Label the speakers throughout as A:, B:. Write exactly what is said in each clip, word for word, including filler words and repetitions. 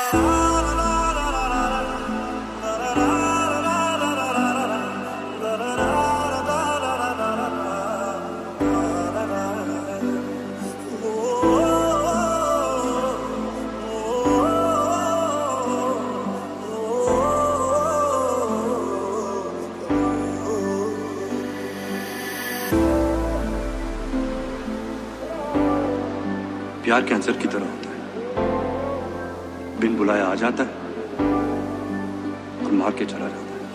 A: प्यार कैंसर की तरह होता है, बिन बुलाया आ जाता है और मार के चला जाता है।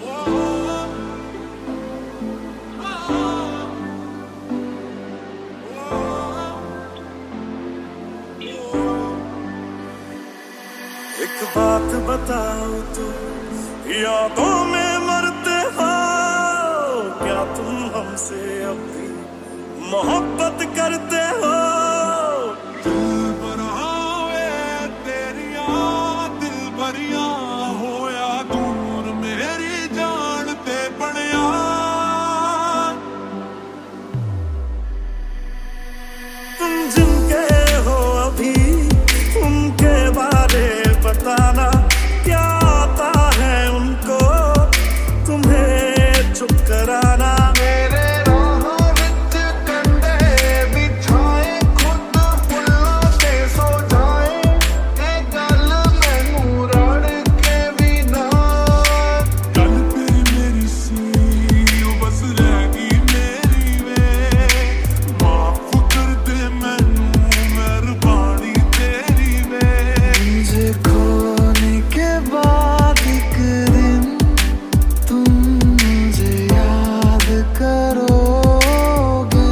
B: एक बात बताओ तो यादों में मरते हो क्या तुम हमसे अब भी मोहब्बत करते हो? बताना क्या आता है उनको तुम्हें चुप कराना।
C: मेरे राह विच कंधे बिछाए खुद फुल्लों ते सो जाए ए गल मैनू रड़ के भी ना। गल तेरी मेरी सी ओ बस रह गई मेरी वे माफ कर दे मैनू मेहरबानी तेरी वे। मुझे खोने के बाद एक दिन तुम मुझे याद करोगे।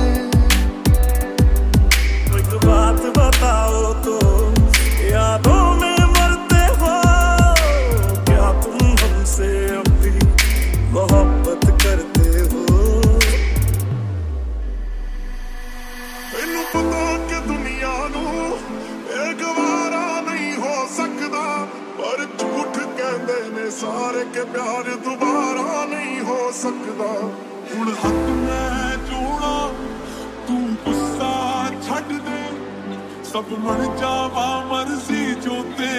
B: एक बात बताओ तो यादों में मरते हो क्या तुम हमसे अब भी मोहब्बत करते हो? मैनू पता कि दुनिया नू एक वारा नहीं हो सकदा पर झूठ कहंदे ने सारे के प्यार दोबारा नहीं हो सकदा।
C: हुण हक मैं जोड़ा तू गुस्सा छड्ड दे सब मन जावा मर्जी जो ते